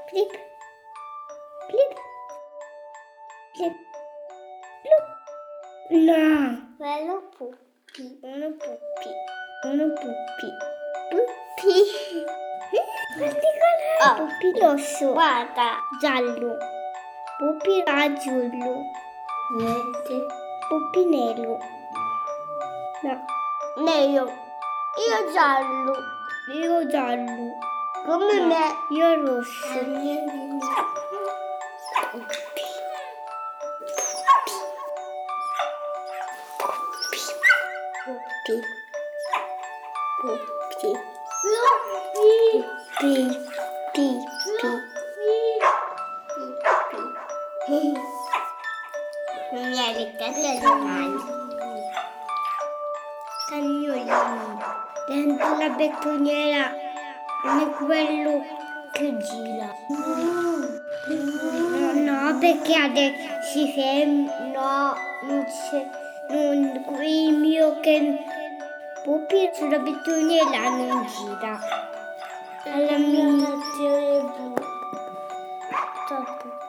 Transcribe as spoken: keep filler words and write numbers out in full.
Plip. Plip. Plip. Plup. No. Bello Puppi. Uno Puppi. Uno Puppi. Puppi. Particolare. Oh. Puppi rosso. Guarda. Giallo. Puppi azzurro. Verde. Puppi nero. No. Nero. Io giallo. Io giallo. Come No. me. Io rosso. Puppi. Puppi. Puppi. Pi. Pi. Pi. Non mi hai leccato le mani. Cagnolino. Dentro la bettoniera non è quello che gira. No, no, perché adesso si ferma. No, non c'è. Non, il mio che Puppi sulla bettoniera non gira. Alla mia Nazione blu. Troppo.